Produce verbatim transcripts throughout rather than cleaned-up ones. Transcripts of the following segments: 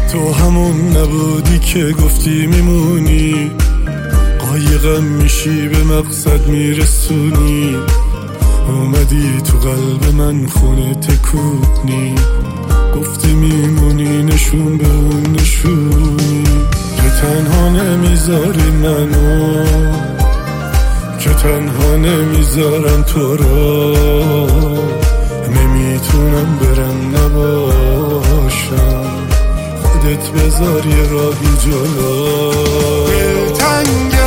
تو همون نبودی که گفتی میمونی، قایقم میشی به مقصد میرسونی. اومدی تو قلب من خونه تکونی، گفتی میمونی نشون به اون نشونی. که تنها نمیذاری منو، که تنها نمیذارم تو را، نمیتونم برم نباشم، خودت بذار یه راهی جلو. دلتنگم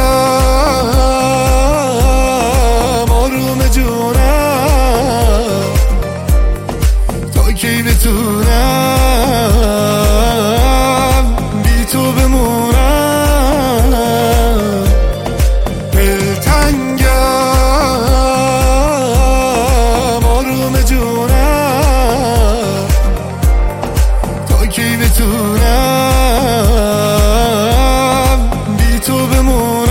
آروم جونم، تا کی بتونم بی تو بمونم. دلتنگم آروم جونم، تا کی بتونم بی تو بمونم.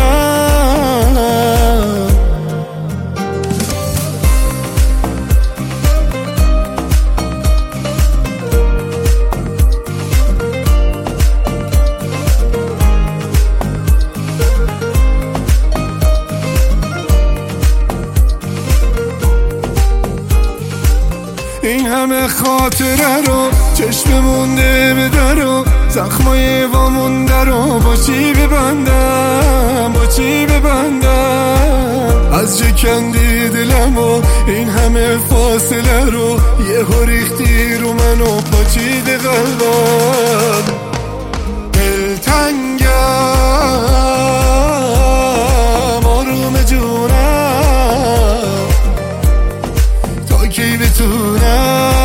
این همه خاطره رو چشم مونده به درو، زخمای وامونده رو با چی ببندم، با چی ببندم. از چه کندی دلم و این همه فاصله رو، یه ریختی رو منو پاچید قلبم. دلتنگم آروم جونم، تا کی بتونم